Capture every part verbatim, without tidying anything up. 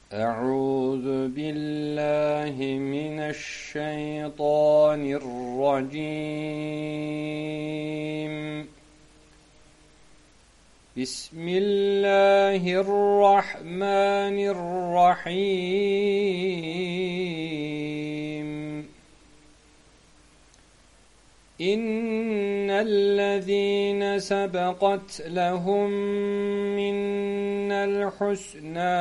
أعوذ بالله من الشيطان الرجيم. بسم الله الرحمن الرحيم. إن الذين سبقت لهم منا الحسنى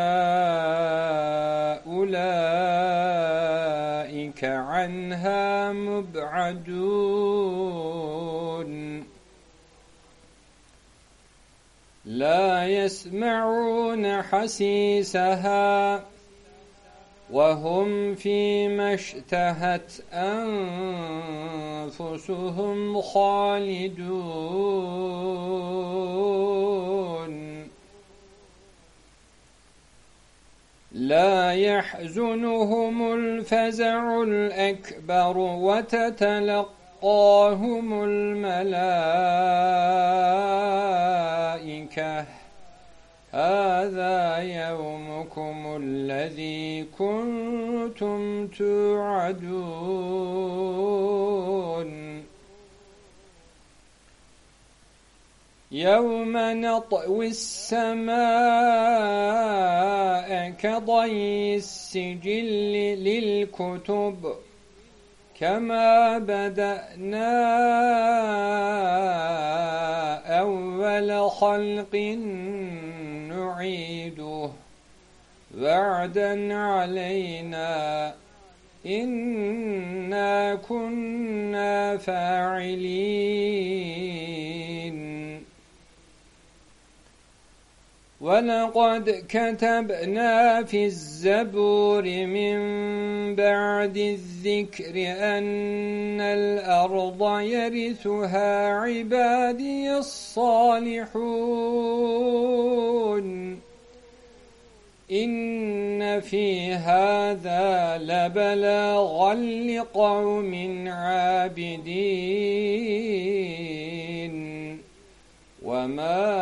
أولئك عنها مبعدون لا يسمعون حسيسها وهم فيما اشتهت أنفسهم خالدون لا يحزنهم الفزع الأكبر وتتلقاهم الملائكة هذا يومكم الذي كنتم توعدون يوم نطوي السماء كطي السجل للكتب كما بدأنا أول خلق نعيده وعدا علينا إنا كنا فاعلين ولقد كتبنا في الزبور من بعد الذكر أن الأرض يرثها عبادي الصالحون إن في هذا لبلاغا لقوم عابدين وما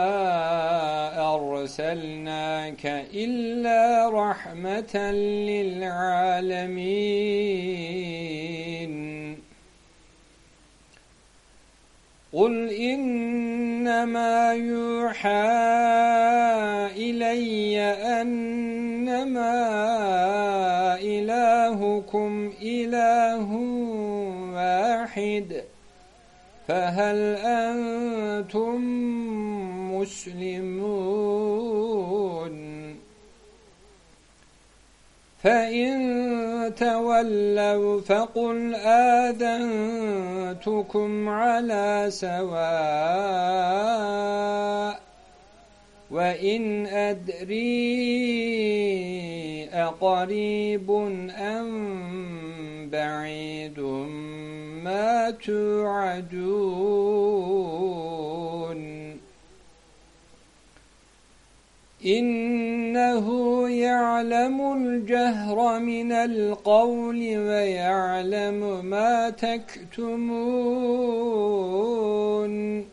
أرسلناك إلا رحمة للعالمين قل إنما يوحى إلي أنما إلهكم إله واحد فهل أنتم مسلمون فإن تولوا فقل آذنتكم على سواء وإن أدري أقريب أم بعيد ما توعدون إنه يعلم الجهر من القول ويعلم ما تكتمون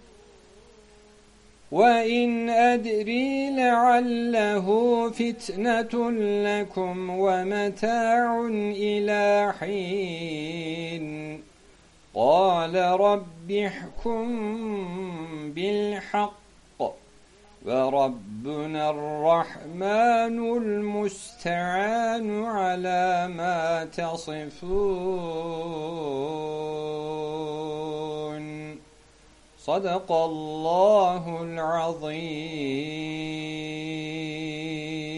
وإن أدري لعله فتنة لكم ومتاع إلى حين قال رب احكم بالحق وربنا الرحمن المستعان على ما تصفون صدق الله العظيم.